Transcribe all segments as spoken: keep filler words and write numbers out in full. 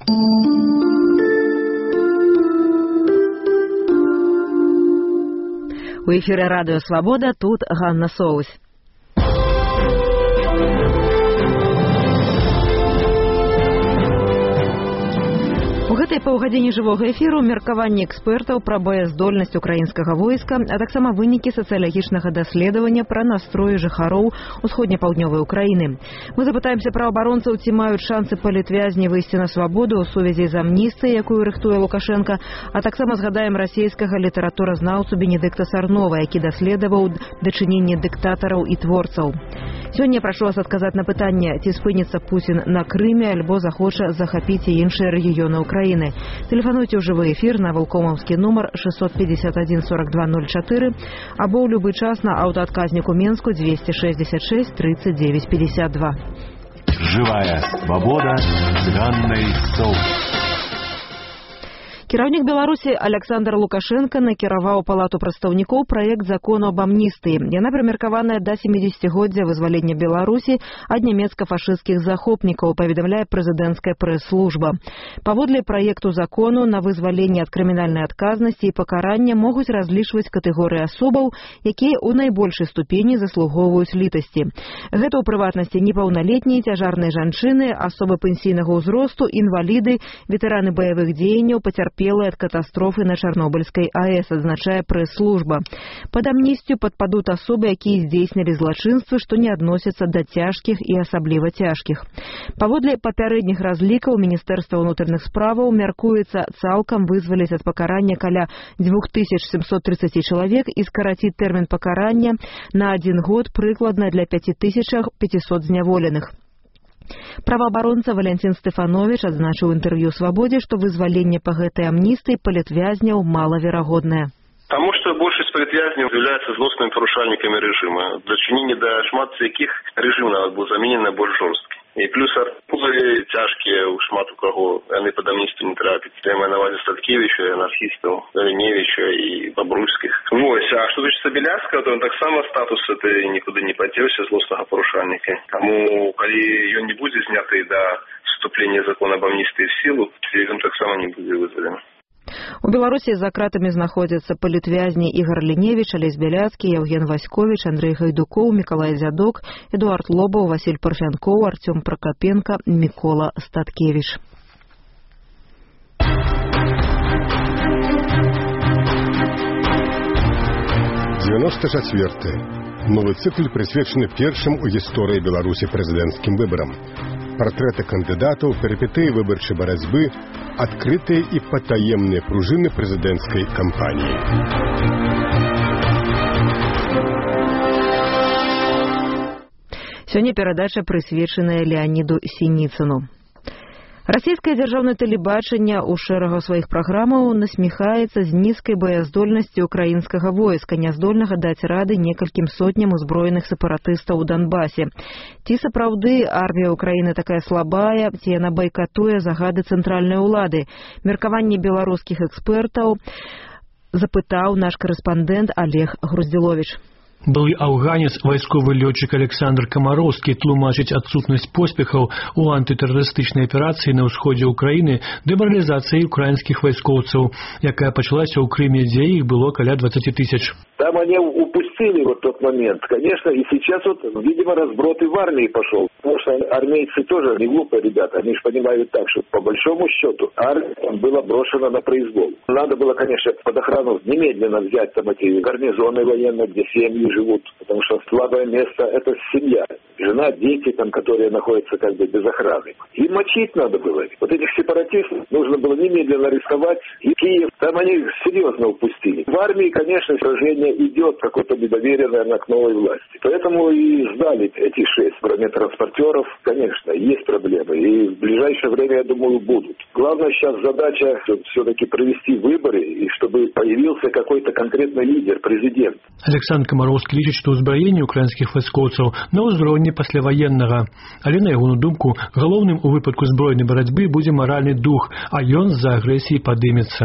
У эфіры радыё «Свабода», тут Ганна Соусь. У гэтай паўгадзіне жывога эфіру меркаванне экспертаў пра баяздольнасць украінскага войска, а таксама вынікі сацыялагічнага даследавання пра настроі жыхароў усходне-паўднёвай Украіны. Мы запытаемся праваабаронцаў, ці маюць шансы палітвязні выйсці на свабоду ў сувязі з амністыяй, якую рыхтуе Лукашенка, а таксама згадаем расійскага літаратуразнаўцу Бенедыкта Сарнова, які даследаваў дачыненне дыктатараў і творцаў. Сёння я прашу вас адказаць на пытанне, ці спыніцца Пуцін на Крыме, альбо захоча захапіць і іншыя рэгіёны Украіны. Тэлефануйце ў жывы эфір на валкомаўскі нумар шестьсот пятьдесят один сорок два ноль четыре або ў любы час на аўтаадказніку Менску двести шестьдесят шесть тридцать девять пятьдесят два. Живая свобода с Ганной Соусь. Кіраўнік Беларусі Александр Лукашенко накіраваў Палату прадстаўнікоў праект закону об амністыі. Яна прымеркаваная да семидесятигоддзя вызвалення Беларусі ад нямецка-фашысцкіх захопнікаў, паведамляе прэзідэнцкая прэс-служба. Паводле праекту закону на вызваленне ад крымінальнай адказнасці і пакарання могуць разлічваць катэгорыі асобаў, якія ў найбольшай ступені заслугоўваюць літасці. Гэта ў прыватнасці непаўналетнія, цяжарныя жанчыны, асобы пенсійнага ўзросту, інваліды, ветэраны баявых дзеянняў, пацярпелыя ад катастрофы на Чарнобыльскай АЭС, адзначае прэс-служба. Пад амністыю падпадуць асобы, якія здзейснілі злачынствы, што не адносяцца да цяжкіх і асабліва цяжкіх. Паводле папярэдніх разлікаў Міністэрства ўнутраных справаў мяркуецца цалкам вызваліць ад пакарання каля две тысячи семьсот тридцать чалавек і скараціць тэрмін пакарання на адзін год прыкладна для пяти тысяч пятисот зняволеных. Праваабаронца Валентин Стефанович адзначыў інтэрв'ю «Свабодзе», што вызваленне па гэтай амністыі палітвязняў малаверагоднае. Таму што большасць палітвязняў з'яўляюцца злоснымі парушальнікамі рэжыма, дачыненне да шмат з якіх рэжым нават быў заменены на больш жорсткі. І плюс аркузы цяжкія ў шмат у каго, яны пад амністыю не трапяць. Я маю на увазі Статкевіча, анархістаў, Леневіча і Бабруйскіх. Вось, а што тычыцца Беляцкага, то он таксама статус этой нікуды не падзеўся злоснага парушальніка. Таму, калі ён не будзе зняты да вступлення закона об амністыі в сілу, ён таксама не будзе вызвалены. У Беларусі за кратамі знаходзяцца палітвязні Ігор Леневіч, Алесь Бяляцкі, Яўген Васьковіч, Андрэй Гайдукоў, Мікалай Зядок, Эдуард Лобаў, Васіль Парфянкоў, Артём Пракапенка, Мікола Статкевіч. девяносто четвёртый. Новы цыкл прысвечаны першым у гісторыі Беларусі прэзідэнцкім выбарам. Партрэты кандыдатаў, перыпетыі выбарчай барацьбы, адкрытыя і патаемныя пружыны прэзідэнцкай кампаніі. Сёння перадача прысвечаная Леаніду Сініцыну. Расійскае дзяржаўнае тэлебачанне ў шэрагу сваіх праграмаў насміхаецца з нізкай баяздольнасці ўкраінскага войска, няздольнага даць рады некалькім сотням узброеных сепаратыстаў у Донбасе. Ці сапраўды армія Украіны такая слабая, ці яна байкатуе загады цэнтральнай улады? Меркаванне беларускіх экспертаў запытаў наш корэспандэнт Олег Груздзіловіч. Былы афганец, вайсковы лётчык Александр Камароўскі тлумачыць адсутнасць поспехаў у антытэрарыстычнай аперацыі на ўсходзе Украіны дэмаралізацыяй украінскіх вайскоўцаў, якая пачалася ў Крыме, дзе іх было каля двадцати тысяч. Там они упустили вот тот момент. Конечно, и сейчас вот, видимо, разброд и в армии пошел. Потому что армейцы тоже не глупые ребята. Они же понимают так, что по большому счету армия была брошена на произвол. Надо было, конечно, под охрану немедленно взять там эти гарнизоны военные, где семьи живут. Потому что слабое место – это семья. Жена, дети, там, которые находятся как бы без охраны. И мочить надо было. Вот этих сепаратистов нужно было немедленно арестовать. И Киев, там они серьезно упустили. В армии, конечно, сражение идет какое-то недоверие, наверное, к новой власти. Поэтому и сдали эти шесть бронетранспортеров. Конечно, есть проблемы. И в ближайшее время, я думаю, будут. Главное сейчас задача все-таки провести выборы, и чтобы появился какой-то конкретный лидер, президент. Александр Камароўскі лічыць, што ўзбраенне украінскіх вайскоўцаў на ўзроўні пасляваеннага. Але, на ягоную думку, галоўным у выпадку збройнай барацьбы будзе маральны дух, а ён з-за агрэсіі падымецца.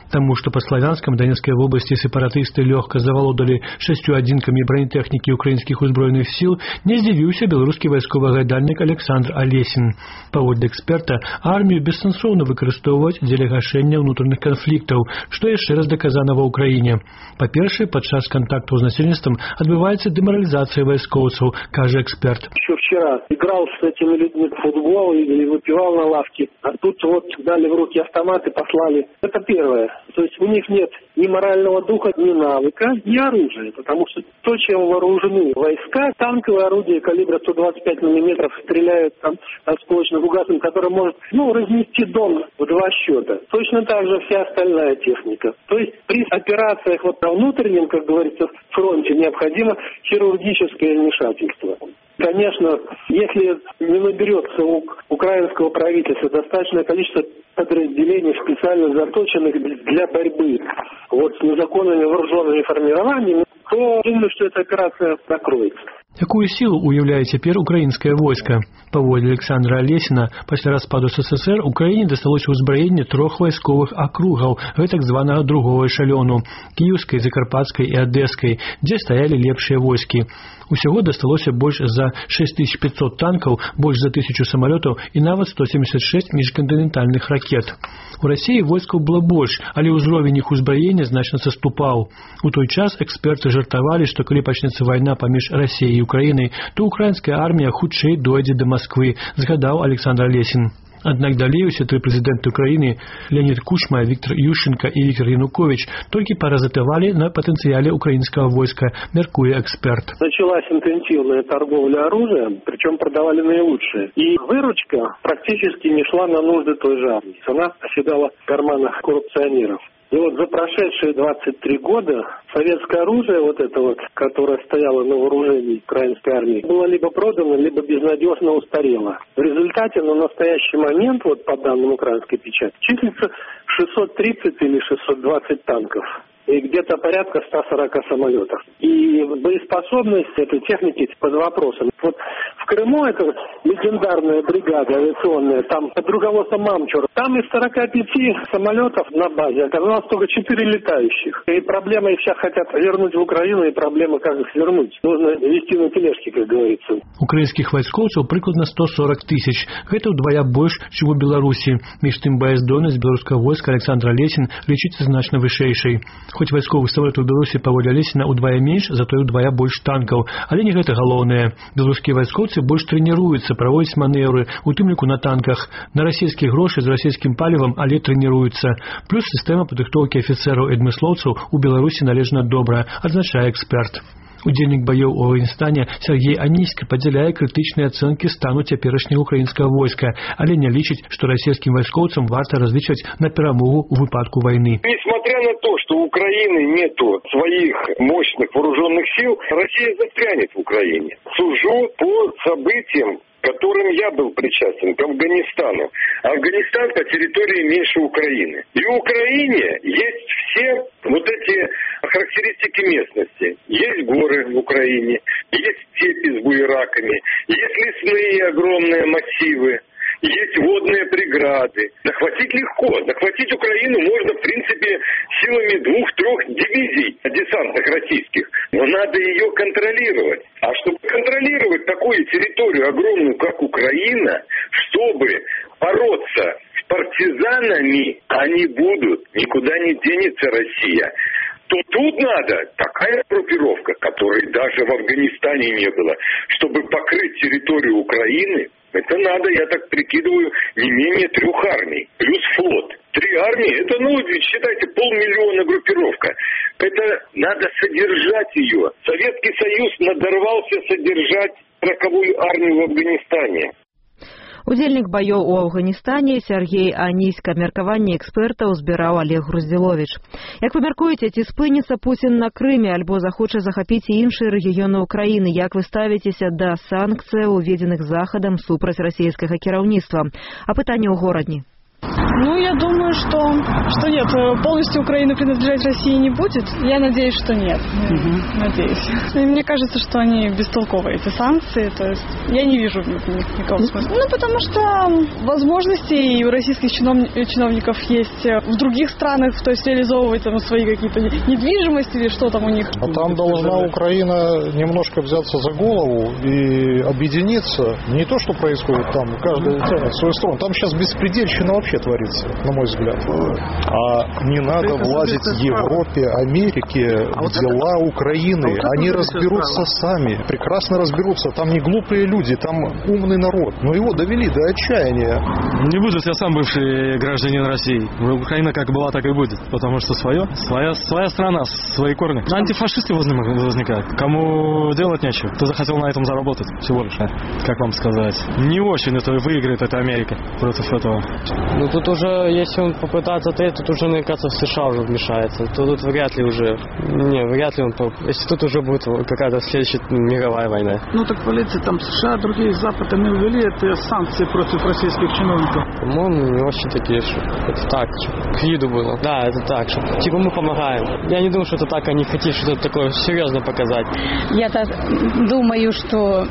Таму, што па Славянскам Донецкай вобласці сепаратысты лёгка завалодалі шасцю адзінкамі бронетэхнікі украінскіх узброеных сіл, не здзівіўся беларускі вайсковы гадальнік Александр Алесін. Паводле эксперта, армію бессэнсоўна выкарыстоўваць дзеля гашэння ўнутраных канфліктаў, што яшчэ раз даказана ва ўкраіне. Па-першае, падчас кантактаў з насельніцтвам адбываецца дэмаралізацыя вайскоўцаў, кажа эксперт. Еще вчера играл с этими людьми в футбол или выпивал на лавке, а тут вот дали в руки автоматы, послали. Это первое. То есть у них нет ни морального духа, ни навыка, ни оружия, потому что то, чем вооружены войска, танковые орудия калибра сто двадцать пять миллиметров стреляют там осколочным угасом, который может, ну, разнести дом в два счета. Точно так же вся остальная техника. То есть при операциях вот на внутреннем, как говорится, фронте необходимо хирургическое вмешательство. Конечно, если не наберется у украинского правительства достаточное количество подразделений, специально заточенных для борьбы вот с незаконными вооруженными формированиями, то думаю, что эта операция закроется. Якую сілу уяўляе цяпер украінскае войска? Паводле Александра Алесіна, пасля распаду СССР Украіне дасталося ўзбраенне трох вайсковых акругаў, гэтак званага другого эшалёну – Кіеўскай, Закарпатскай і Адэскай, дзе стаялі лепшыя войскі. Усяго дасталося больш за шэсць тысяч пятьсот танкаў, больш за тысячу самалётаў і нават сто семьдесят шесть міжкантынентальных ракет. У Расіі войскаў было больш, але ўзровень іх узбраення значна саступаў. У той час эксперты жартавалі, што калі пачнецца вайна паміж Расіяй і Украінай, то украінская армія хутчэй дойдзе да Масквы, згадаў Александр Алесін. Аднак далей усе тры прэзідэнты Украіны Леонід Кучма, Віктор Ющенка і Віктор Янукович толькі паразитавалі на патэнцыяле украінскага войска, мяркуе эксперт. Началась интенсивная торговля оружием, причем продавали наилучшее. И выручка практически не шла на нужды той же армии. Она оседала в карманах коррупционеров. И вот за прошедшие двадцать три года советское оружие, вот это вот, которое стояло на вооружении украинской армии, было либо продано, либо безнадежно устарело. В результате на настоящий момент, вот по данным украинской печати, числится шестьсот тридцать или шестьсот двадцать танков и где-то порядка ста сорока самолетов. И боеспособность этой техники под вопросом. Вот в Крыму это легендарная бригада авиационная, там под руководством Мамчура. Там из сорока пяти самолетов на базе оказалось только четыре летающих. И проблема, их сейчас хотят вернуть в Украину, и проблема, как их вернуть. Нужно вести на тележке, как говорится. Украинских войскоўцаў прыкладна сто сорок тысяч. Гэта ўдвая больш, чым у Беларусі. Між тым баяздольнасць беларускага войска Александр Алесін лічыцца значна вышэйшай. Хоць вайсковых самолетаў у Беларусі паводле Алесіна ўдвая менш, зато і ўдвая больш танкаў. Але не гэта галоўнае. Беларускія вайскоўцы больш трэніруюцца, праводзяць манеўры, у тым ліку на танках. На расійскія грошы з расійскім палівам, але трэніруюцца. Плюс сістэма падрыхтоўкі афіцэраў і адмыслоўцаў у Беларусі належна добрая, адзначае эксперт. Удзельнік баёў у Афганістане Сергей Аніська падзяляе крытычныя ацэнкі стану цяперашняга украінскага войска, але не лічыць, што расійскім вайскоўцам варта разлічваць на перамогу ў выпадку вайны. Несмотря на то, что у Украины нету своих мощных вооруженных сил, Россия застрянет в Украине. Сужу по событиям, к которым я был причастен, к Афганистану. Афганистан по территории меньше Украины. И в Украине есть все вот эти характеристики местности. Есть горы в Украине, есть степи с буераками, есть лесные огромные массивы, есть водные преграды. Захватить легко. Захватить Украину можно, в принципе, силами двух-трех дивизий десантных российских. Но надо ее контролировать. А чтобы контролировать такую территорию огромную, как Украина, чтобы бороться с партизанами, они будут. Никуда не денется Россия. То тут надо такая группировка, которой даже в Афганистане не было, чтобы покрыть территорию Украины. Это надо, я так прикидываю, не менее трех армий, плюс флот. Три армии, это, ну, считайте, полмиллиона группировка. Это надо содержать ее. Советский Союз надорвался содержать сороковую армию в Афганистане. Удзельнік баёў у Афганістане Сергей Аніська, меркаванне экспертаў збіраў Олег Груздзіловіч. Як вы мяркуеце, ці спыніцца Пуцін на Крыме альбо захоча захапіць і іншыя рэгіёны ўкраіны? Як вы ставіцеся да санкцыяў, уведзеных захадам супраць расійскага кіраўніцтва? А пытанне ў горадні. Ну, я думаю, что, что нет. Полностью Украина принадлежать России не будет. Я надеюсь, что нет. Угу. Надеюсь. И мне кажется, что они бестолковые, эти санкции. То есть я не вижу никакого смысла. Ну, потому что возможности и у российских чиновников есть в других странах, то есть реализовывать там свои какие-то недвижимости или что там у них. А там должна Украина немножко взяться за голову и объединиться. Не то, что происходит там, каждый тянет в свою сторону. Там сейчас беспредельщина вообще творится, на мой взгляд. А не надо влазить Европе, Америке в дела Украины. Они разберутся сами, прекрасно разберутся. Там не глупые люди, там умный народ. Но его довели до отчаяния. Не буду, я сам бывший гражданин России. Украина как была, так и будет. Потому что свое, своя, своя страна, свои корни. Антифашисты возникают. Кому делать нечего. Кто захотел на этом заработать. Всего лишь. Как вам сказать? Не очень это выиграет эта Америка против этого. Ну тут уже, если он попытается ответить, тут уже, мне кажется, США уже вмешается. То тут вряд ли уже... Не, вряд ли он... Если тут уже будет какая-то следующая мировая война. Ну так полиция там США, другие Запад, они ввели это санкции против российских чиновников. По-моему, не очень такие, что это так, к виду было. Да, это так, что типа мы помогаем. Я не думаю, что это так, они хотят что-то такое серьезно показать. Я-то думаю, что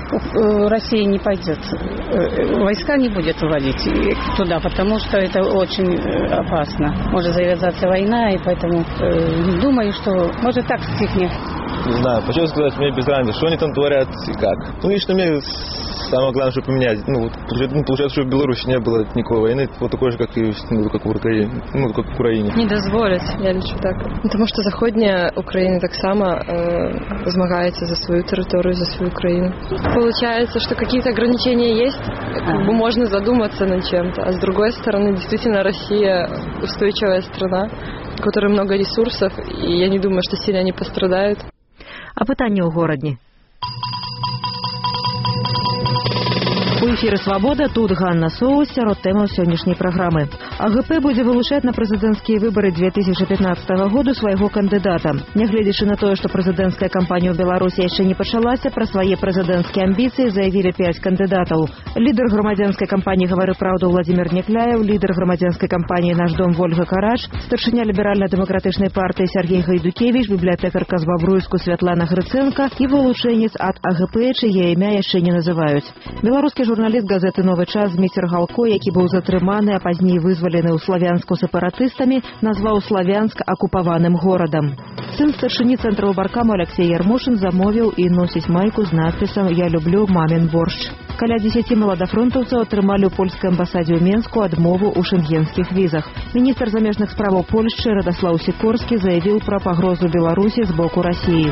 Россия не пойдет, войска не будет вводить туда, потому что это очень опасно. Может завязаться война, и поэтому э, думаю, что может так стихнет. Не знаю, почему сказать, мне без разницы, что они там творят и как. Ну, лично мне самое главное, чтобы поменять. Ну, получается, что в Беларуси не было никакой войны, вот такой же, как и ну, как в Украине. Ну, как в Украине. Не дозволять, я лічу так. Тому що Заходня Україна так само э, змагається за свою территорию, за свою Украину. Получается, что какие-то ограничения есть, как бы можно задуматься над чем-то. А с другой стороны, действительно, Россия устойчивая страна, у которой много ресурсов, и я не думаю, что сильно они пострадают. А питання у горадні. У эфире «Свобода», тут Ганна Соус, сярод тэмаў сённяшняй праграмы. АГП будзе вылучаць на прэзідэнцкія выбары две тысячи пятнадцатого году свайго кандыдата. Нягледзячы на тое, што прэзідэнцкая кампанія ў Беларусі яшчэ не пачалася, пра свае прэзідэнцкія амбіцыі заявілі пяць кандыдатаў. Лідар грамадзянскай кампаніі «Гавары праўду» Владимир Некляев, лідар грамадзянскай кампаніі «Наш дом» Вольга Карач, старшыня ліберальна-дэмакратычнай партыі Сергей Гайдукевич, бібліятэкарка з Бабруйску Святлана Грыцэнка і вылучэнец ад АГП, чые імя яшчэ не называюць. Беларускі журналіст газеты «Новы час» Зміцер Галко, які быў затрыманы, а пазней вызвалены ў Славянску сепаратыстамі, назваў Славянск акупаваным горадам. Сын старшыні цэнтраў баркаму Алексей Ярмошин замовіў і носіць майку з надпісам «Я люблю мамин борщ». Каля дзесяці маладафронтаўцаў атрымалі ў польскай амбасадзе ў Менску адмову ў шэнгенскіх візах. Міністр замежных справаў Польшчы Радаслаў Сікорскі заявіў пра пагрозу Беларусі з боку Расіі.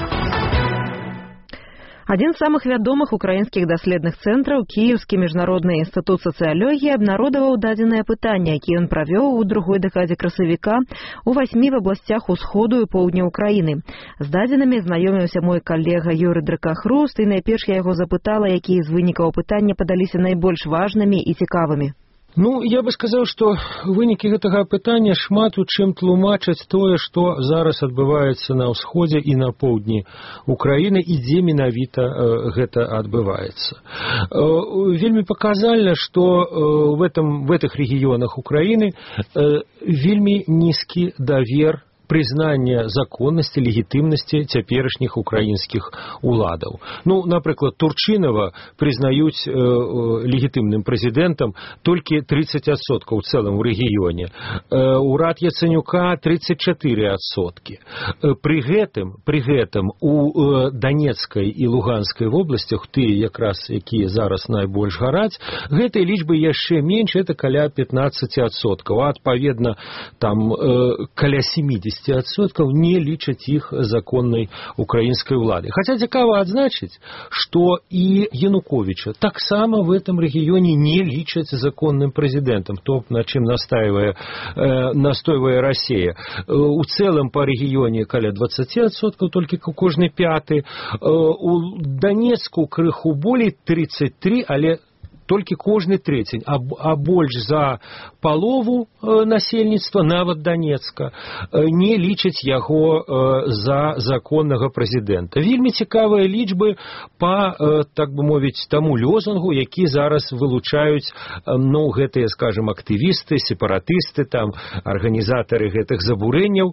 Один з самых вядомых украінскіх даследных цэнтраў, Кіеўскі міжнародны інстытут сацыялогіі, абнародаваў дадзенае пытанне, які ён правёў у другой дэкадзе красавіка у васьмі вобласцях усходу і поўдня Украіны. З дадзенымі знаёміўся мой калега Юрый Дракахруст, і найперш я яго запытала, якія з вынікаў пытання падаліся найбольш важнымі і цікавымі. Ну, я бы сказаў, што вынікі гэтага пытання шмат у чым тлумачаць тое, што зараз адбываецца на ўсходзе і на поўдні Украіны і дзе менавіта э, гэта адбываецца. Э, вельмі паказальна, што э, в, этом, в этих рэгіёнах Украіны э, вельмі нізкі давер признание законности, легитимности цяперашніх украинских уладаў. Ну, например, Турчинова признают э, легитимным президентом только тридцать отсотков в целом в регионе. Э, урад Яценюка тридцать четыре отсотки. Э, при гэтым, при гэтым у э, Донецкой и Луганской областях, тыя якраз, якія зараз найбольш гараць, гэтай лічбы яшчэ менш, это каля пятнадцать отсотков. А адпаведна там э, каля семьдесят отсотков не лічаць іх законнай украінскай улады. Хотя цікава адзначыць, што і Януковича таксама в этом регионе не лічаць законным президентом, то, на чым настаивая, э, настойвае Россия. Э, у целом по регионе каля двадцать отсотков, только кожны пяты. Э, у Донецку крыху болей тридцать три, але толькі кожны трэці, а, а больш за палову э, насельніцтва, нават Донецка, э, не лічаць яго э, за законнага прэзідэнта. Вельмі цікавыя лічбы па, э, так бы мовіць, таму лёзунгу, які зараз вылучаюць, э, ну, гэтыя, скажем, актывісты, сепаратысты, там, арганізатары гэтых забурэнняў,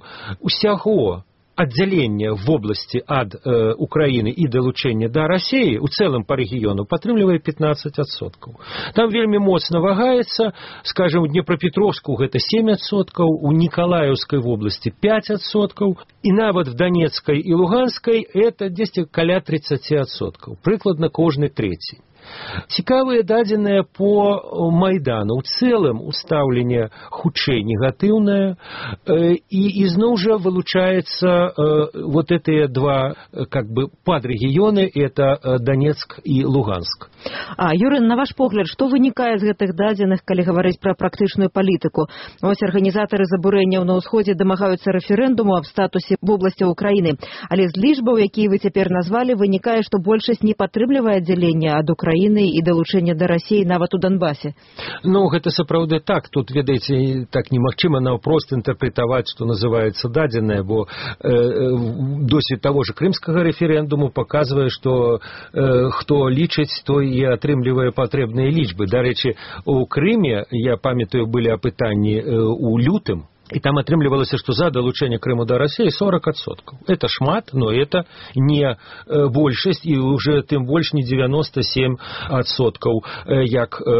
усяго аддзялення в области ад э, Украины и долучэння да России у цэлым по региону падтрымлівае пятнадцать адсоткаў. Там вельмі моцна вагаецца, скажем, у Днепропетровску гэта семь адсоткаў, у Николаевской области пять адсоткаў, и нават в Донецкой и Луганской это дзесьці каля тридцать адсоткаў, прыкладна кожны трэці. Цікавыя дадзеныя по Майдану. У цэлым устаўленне хутчэй негатыўнае, э, і ізноў жа вылучаецца э, вот этыя два э, как бы падрэгіёны, это э, Донецк і Луганск. А, Юрый, на ваш погляд, што вынікае з гэтых дадзеных, калі гаварыць пра практычную палітыку? Вось арганізатары забурэнняў на ўсходзе дамагаюцца рэферэндуму аб статусе вобласцяў Украіны, але з лічбаў, якія вы цяпер назвалі, вынікае, што большасць не падтрымлівае аддзяленне ад Украіны і далучэння да Расіі нават у Донбасе. Ну, гэта сапраўды так. Тут, ведаеце, так немагчыма наўпрост інтэрпрэтаваць, што называецца дадзенае, бо э, досвед таго ж крымскага рэферэндуму паказвае, што э, хто лічыць, той і атрымлівае патрэбныя лічбы. Дарэчы, у Крыме, я памятаю, былі апытанні э, у лютым, и там атрымлівалася, што за далучэнне Крыму да России сорок адсоткаў. Это шмат, но это не э, большасць, і уже тым больш не девяносто семь адсоткаў, э, як э,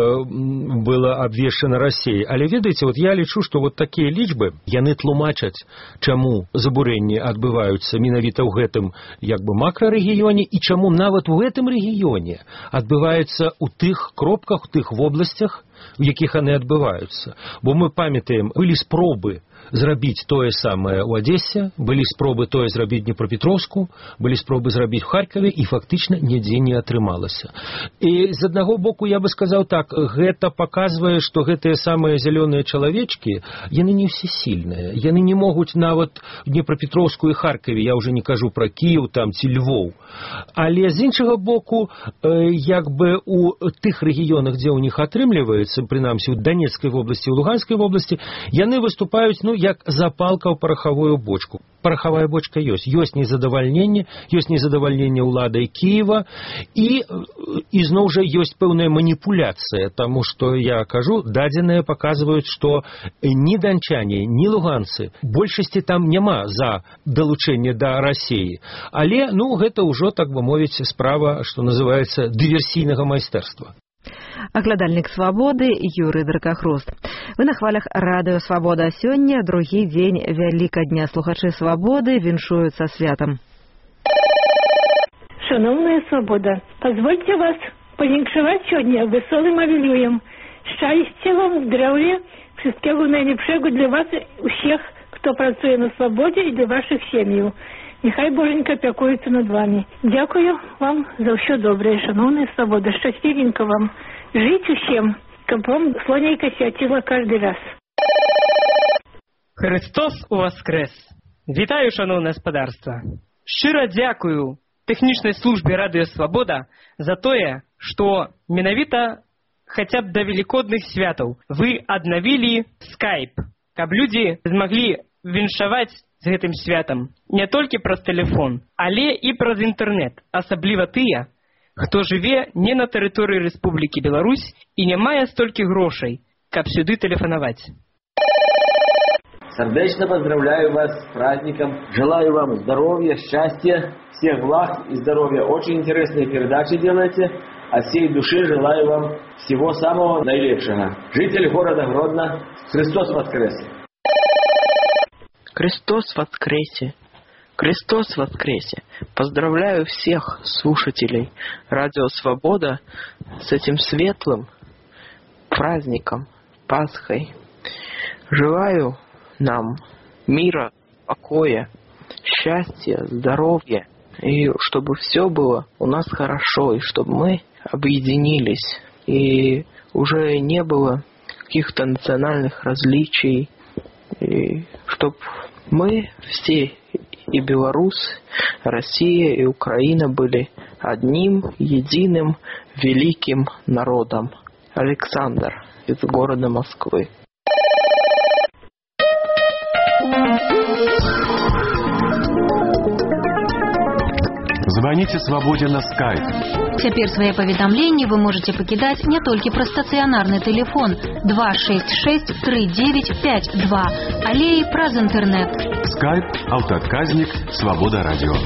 было абвешчана Россией. Але ведаеце, вот я лічу, што вот такія лічбы, яны тлумачаць, чаму забурэнні адбываюцца менавіта ў гэтым як бы макрарэгіёне, і чаму нават у гэтым рэгіёне адбываецца ў тых кропках, у тых вобласцях, у якіх яны адбываюцца. Бо мы памятаем, былі спробы зрабіць тое самае ў Адесе, былі спробы тое зрабіць в Днепропетровску, былі спробы зрабіць в Харькове, і фактычна нідзе не атрымалася. І з аднаго боку я бы сказаў так, гэта паказвае, што гэтыя самыя зялёныя чалавечкі, яны не всесильныя, яны не могуць нават в Днепропетровску і Харькове, я уже не кажу пра Кіев там ці Львов. Але з іншага боку, як бы у тых рэгіёнах, дзе ў них атрымліваецца, прынамсі у Донецкай вобласці, у Луганскай вобласці, яны выступаюць, ну, як запалка ў парахавую бочку. Парахавая бочка ёсць. Ёсць незадавальненне, ёсць незадавальненне ўладай Кіева, і ізноў жа ёсць пэўная маніпуляцыя, таму што, я кажу, дадзеныя паказваюць, што ні данчане, ні луганцы, большасці там няма за далучэнне да Расіі. Але, ну, гэта ўжо, так бы мовіць, справа, што называецца, дыверсійнага майстэрства. Аглядальнік «Свабоды» Юрый Дракахруст. Вы на хвалях радыё «Свабода». Сёння другі дзень Вялікадня. Слухачы «Свабоды» віншуюць са святам. Шановная «Свобода», позвольте вас повіншаваць сёння веселым авелюем. Шчасця вам, здравия, wszystkiego najlepszego для вас у всех, кто працуе на «Свободе», и для ваших сем'яў. Нехай Боженька пякуецца над вами. Дякую вам за ўсё добрае, шановная «Свобода». Шчасцівенька вам. Жить усім, каб вам слонейка свяціла каждый раз. Христос Воскрес! Вітаю, шановне господарство! Щиро дякую тэхнічнай службе радыё «Свабода» за тое, што менавіта хаця б да велікодных святаў вы аднавілі скайп, каб людзі змаглі віншаваць з гэтым святам не толькі праз тэлефон, але і праз інтэрнэт, асабліва тыя, хто жыве не на тэрыторыі Рэспублікі Беларусь і не мае столькі грошай, каб сюды тэлефанаваць. Сердечно поздравляю вас с праздником. Желаю вам здоровья, счастья, всех благ и здоровья. Очень интересные передачи делаете. От всей души желаю вам всего самого наилепшего. Житель города Гродно, Христос воскресе! Христос воскресе! Христос воскресе! Поздравляю всех слушателей Радио Свобода с этим светлым праздником, Пасхой. Желаю нам мира, покоя, счастья, здоровья, и чтобы все было у нас хорошо, и чтобы мы объединились, и уже не было каких-то национальных различий, и чтобы мы все, и Беларусь, Россия и Украина, были одним, единым, великим народом. Александр из города Москвы. Звоните «Свободе» на скайп. Цяпер свае паведамленні вы можете пакідаць не толькі праз стацыянарны тэлефон два шесть шесть три девять пять два, але і праз інтэрнэт. Скайп, аўтаадказнік, «Свобода» радио.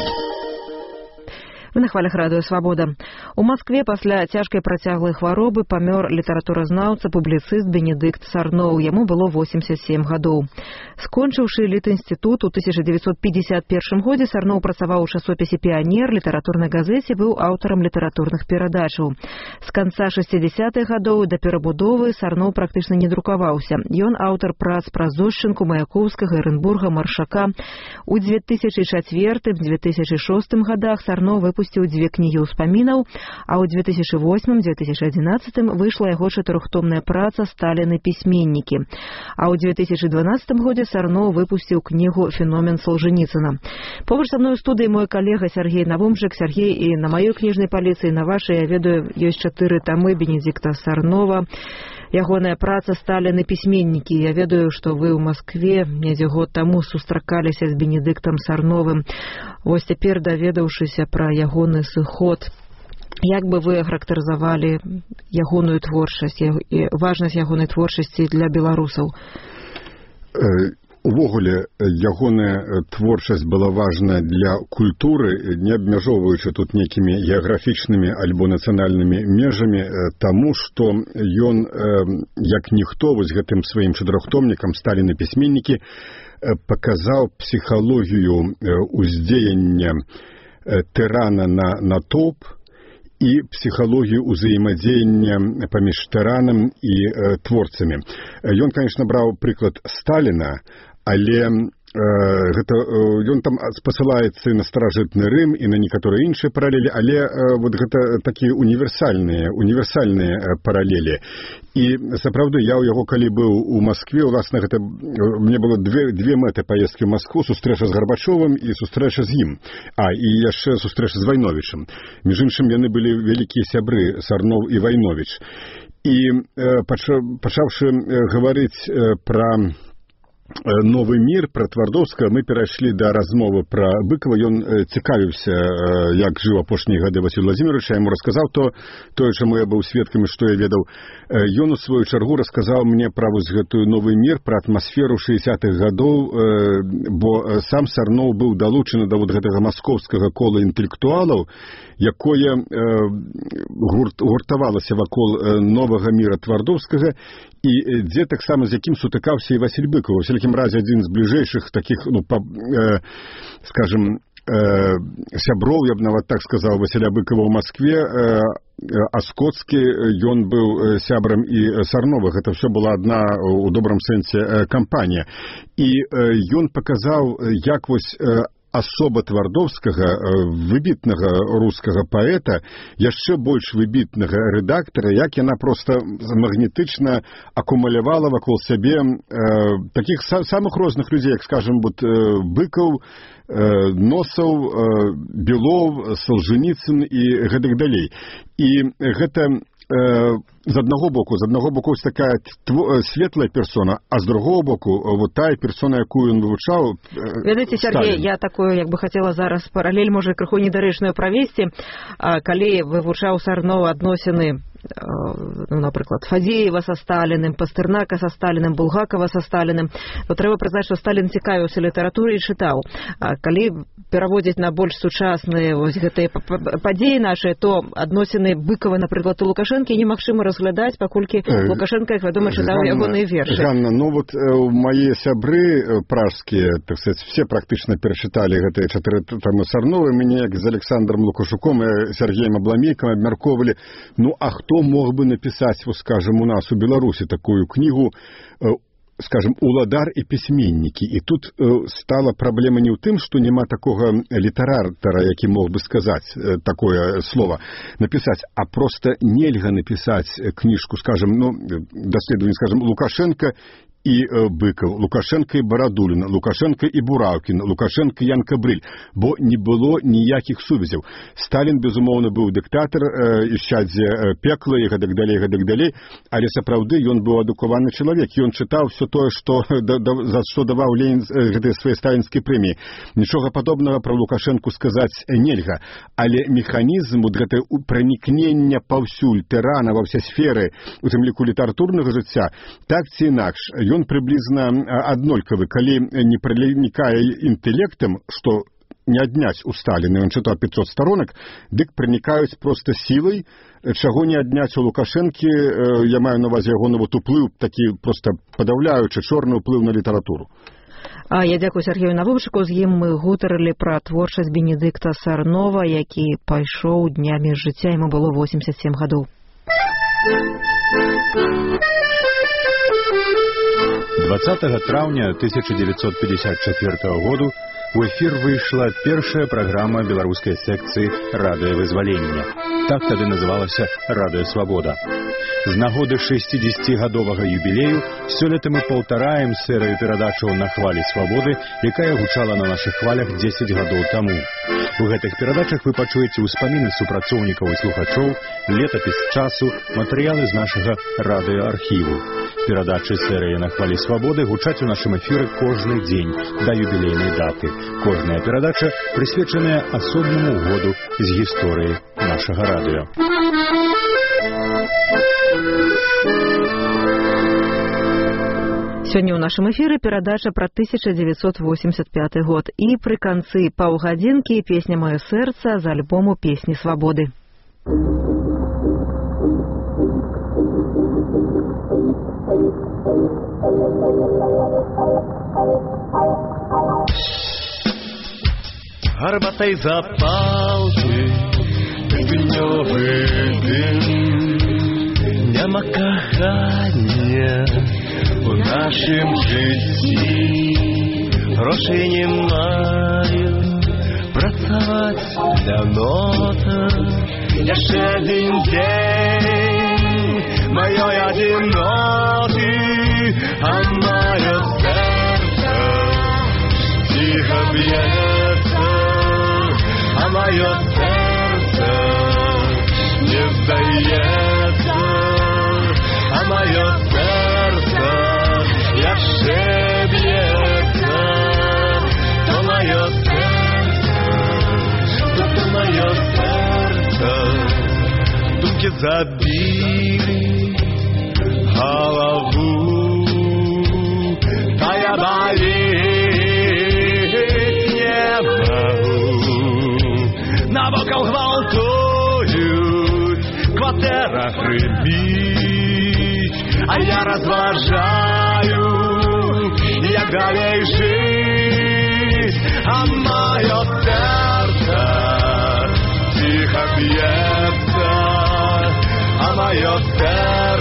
Вы на хвалях радыё «Свабода». У Маскве пасля цяжкай працяглай хваробы памёр літаратуразнаўца, публіцыст Бенедыкт Сарноў. Яму было восемьдесят семь гадоў. Скончыўшы літінстытут у тысяча девятьсот пятьдесят первом годзе, Сарноў працаваў у часопісе «Піянер», літаратурнай газеце, быў аўтарам літаратурных перадачаў. З канца шэсцідзясятых гадоў да перабудовы Сарноў практычна не друкаваўся. Ён аўтар прац пра Зошчынку, Маяковскага, Эренбурга, Маршака. У две тысячи четвёртым - две тысячи шостым годах Сарноў выпусціў дзве кнігі ўспамінаў, а ў две тысячи восьмым - две тысячи одиннадцатым выйшла яго чатырохтомная праца «Сталін і пісьменнікі». А ў две тысячи дванаццатым годзе Сарноў выпусціў кнігу «Феномен Солженіцына». Побач са мной у студыі мой калега Сергей Навумчык. Сергей, і на маёй кніжнай паліцы, і на вашай, я ведаю, ёсць чатыры тамы Бенедыкта Сарнова. Ягоная праца «Сталін і пісьменнікі». Я ведаю, што вы ў Маскве недзе год таму сустракаліся з Бенедыктам Сарновым. Вось цяпер, даведаўшыся пра ягоны сыход, як бы вы ахарактарызавалі ягоную творчасць і важнасць ягонай творчасці для беларусаў? Увогуле, ягоная творчасць была важная для культуры, не абмяжоўваючы тут нейкімі геаграфічнымі альбо нацыянальнымі межамі, таму што ён, як ніхто, вось гэтым сваім чатырохтомнікам «Сталін і пісьменнікі» паказаў псіхалогію ўздзеяння тырана на натоўп і псіхалогію ўзаемадзеяння паміж тыранам і э, творцамі. Ён, конечно, браў прыклад Сталіна, але э, гэта, э, ён там спасылаецца на старажытны Рым і на некаторыя іншыя паралелі, але э, вот гэта такія універсальныя, універсальныя э, паралелі. І сапраўды, я ў яго калі быў у Маскве, уласна, гэта, мне было две, две мэты паездкі ў Маскву, сустрэча з Гарбачовым і сустрэча з ім. А, і яшчэ сустрэча з Вайновічым. Між іншым, яны былі вялікія сябры, Сарноў і Вайновіч. І э, пачаўшы э, гаварыць э, пра «Новы мір», пра Твардоўскага, мы перайшлі да размовы пра Быкова. Ён цікавіўся, як жыў апошнія гады Васіль Владзімірович, я яму расказаў то, тое, чаму я быў сведкам і што я ведаў. Ён у сваю чаргу расказаў мне пра вось гэтую «Новы мір», пра атмасферу шэсцідзятых гадоў, бо сам Сарноў быў далучаны да вот гэтага маскоўскага кола інтэлектуалаў, якое гурт, гуртавалася вакол новага міра Твардоўскага, і дзе таксама з якім сутыкаўся і Васіль Быкаў. У всякім разе адзін з бліжэйшых такіх, ну, па, э, скажем, э, сяброў, я б нават так сказаў, Васіля Быкова ў Маскве, э, а Скотскі, ён быў сябрам і Сарнова. Гэта все была адна, у добрым сэнсе, кампанія. І э, ён паказаў, як вось э, асоба Твардоўскага, выбітнага рускага паэта, яшчэ больш выбітнага рэдактара, як яна проста магнетычна акумулявала вакол сябе э, такіх са самых розных людзей, як, скажем, вот, э, Быкаў, э, Носаў, э, Белоў, Солженіцын і гэтак далей. І гэта з аднаго боку, з аднаго боку ось такая светлая персона, а з другого боку вот тая персона, якую ён вывучаў. Ведаеце, Сергей, я такую, як бы хацела зараз паралель, можа, крыху недарэчную правесці, калі вывучаў Сарноў адносіны, ну, напрыклад, Фадзеева са Сталіным, Пастэрнака са Сталіным, Булгакова са Сталіным, то трэба прызнаць, што Сталін цікавіўся літаратурай і чытаў. Калі пераводзіць на больш сучасныя вось гэтыя падзеі нашыя, то адносіны Быкова, напрыклад, у Лукашэнкі немагчыма разглядаць, паколькі Лукашэнка, як вядома, чытаў ягоныя вершы. Ганна, ну вот мае сябры пражскія, так сказать, все практычна перачыталі гэтыя чатыры тамы Сарнова. Мяне, як з Александром Лукашуком і Сергеем Абламейкам абмяркоўвалі, ну а хто мог бы напісаць, вот, скажем, у нас у Беларусі такую кнігу, скажем, «Уладар і пісьменнікі». І тут э, стала праблема не ў тым, што няма такога літаратара, які мог бы сказаць э, такое слово, напісаць, а просто нельга напісаць кніжку, скажем, ну, даследаванне, скажем, Лукашенко і Быкаў, Лукашенко і Барадулін, Лукашенко і Бураўкін, Лукашенко і Ян Кабрыль, бо не было ніякіх сувязяў. Сталін, безумоўна, быў дыктатар, ішчадзе пекла і гэтак далей, гэтак далей, але сапраўды ён быў адукаваны чалавек. Ён чытаў все тое, што, да, да, за што даваў Ленін гэтыя свае сталінскія прэміі. Нічога падобнага пра Лукашенку сказаць нельга, але механізм вот гэтае пранікнення паўсюль тырана ва ўсе сферы, у тым ліку літаратурнага жыцця, так ці інакш, ён прыблізна аднолькавы, калі не пранікае інтэлектам, што не адняць у Сталіна, ён чытаў пятьсот сторонак, дык пранікаюць проста сілай, чаго не адняць у Лукашэнкі, я маю на ўвазе яго нават уплыў, такі проста падаўляючы чорны ўплыў на літаратуру. А я дзякую Сергею Навовчыку, з ім мы гутарылі пра творчасць Бенедыкта Сарнова, які пайшоў днямі з жыцця, яму было восемьдесят семь гадоў. двадцатого траўня тысяча девятьсот пятьдесят четвёртого году у эфир выйшла першая праграма беларускай секцыі радыёвызвалення. Так тады называлася «Радыё Свабода». З нагоды шэсцідзесяцігадовага юбілею сёлета мы паўтараем серыю перадачаў на хвалі свабоды, якая гучала на нашых хвалях дзесяць гадоў таму. У гэтых перадачах вы пачуеце ўспаміны супрацоўнікаў і слухачоў, летапіс часу, матэрыялы з нашага радыёархіву. Перадачы серыі на хвалі свабоды гучаць у нашым эфіры кожны дзень да юбілейнай даты. Кожная перадача прысвечаная асобнаму году з гісторыі нашага радыё. Сёння ў нашым эфіры перадача пра тысяча девятьсот восемьдесят пятый год. І пры канцы паўгадзінкі песня «Маё сэрца» з альбому «Песні свабоды». Гарбатай запалцы, днёвы дым, няма кахання у нашым жыцці. Грошай не маю, працаваць для нота. Яшчэ адзін дзень маёй адзіноты, а маё сэрца ціха б'ецца, а маё сэрца не здаецца, а маё сэрца яшчэ б'ецца. То маё сэрца, то то маё сэрца, думкі забілі галаву, та я баліць не магу. Навокал гвалтують, квартира хрипить, а я розважаю, як далей жить. А моє серце тихо б'ється, а моє серце